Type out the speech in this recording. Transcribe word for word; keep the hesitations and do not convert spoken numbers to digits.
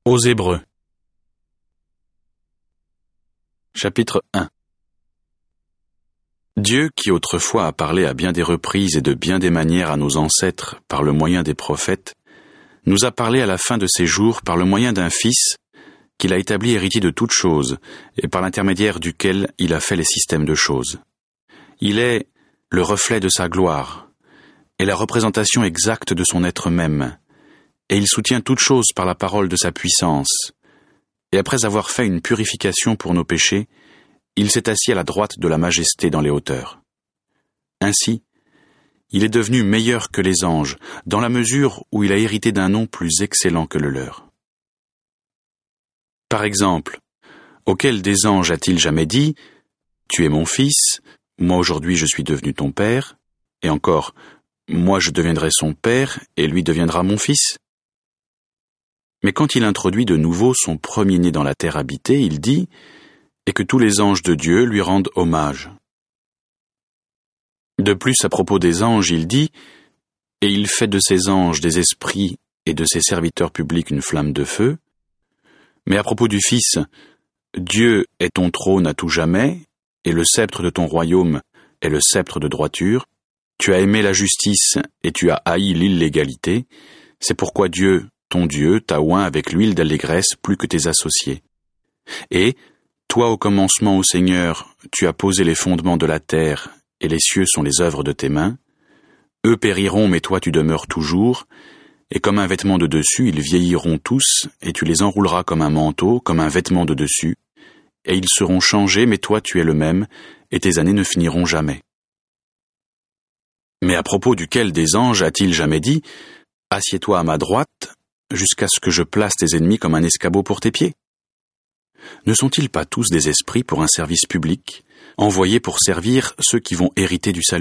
Aux Hébreux. Chapitre un. Dieu, qui autrefois a parlé à bien des reprises et de bien des manières à nos ancêtres par le moyen des prophètes, nous a parlé à la fin de ses jours par le moyen d'un Fils qu'il a établi héritier de toutes choses et par l'intermédiaire duquel il a fait les systèmes de choses. Il est le reflet de sa gloire et la représentation exacte de son être même, et il soutient toutes choses par la parole de sa puissance. Et après avoir fait une purification pour nos péchés, il s'est assis à la droite de la majesté dans les hauteurs. Ainsi, il est devenu meilleur que les anges, dans la mesure où il a hérité d'un nom plus excellent que le leur. Par exemple, auquel des anges a-t-il jamais dit « Tu es mon fils, moi aujourd'hui je suis devenu ton père », et encore « Moi je deviendrai son père, et lui deviendra mon fils ». Mais quand il introduit de nouveau son premier-né dans la terre habitée, il dit « Et que tous les anges de Dieu lui rendent hommage ». De plus, à propos des anges, il dit « Et il fait de ses anges des esprits et de ses serviteurs publics une flamme de feu ». Mais à propos du Fils, « Dieu est ton trône à tout jamais, et le sceptre de ton royaume est le sceptre de droiture. Tu as aimé la justice et tu as haï l'illégalité. C'est pourquoi Dieu, ton Dieu, t'a oint avec l'huile d'allégresse plus que tes associés. Et, toi au commencement, ô Seigneur, tu as posé les fondements de la terre, et les cieux sont les œuvres de tes mains. Eux périront, mais toi tu demeures toujours, et comme un vêtement de dessus, ils vieilliront tous, et tu les enrouleras comme un manteau, comme un vêtement de dessus, et ils seront changés, mais toi tu es le même, et tes années ne finiront jamais. Mais à propos duquel des anges a-t-il jamais dit « Assieds-toi à ma droite, jusqu'à ce que je place tes ennemis comme un escabeau pour tes pieds » ? Ne sont-ils pas tous des esprits pour un service public, envoyés pour servir ceux qui vont hériter du salut ?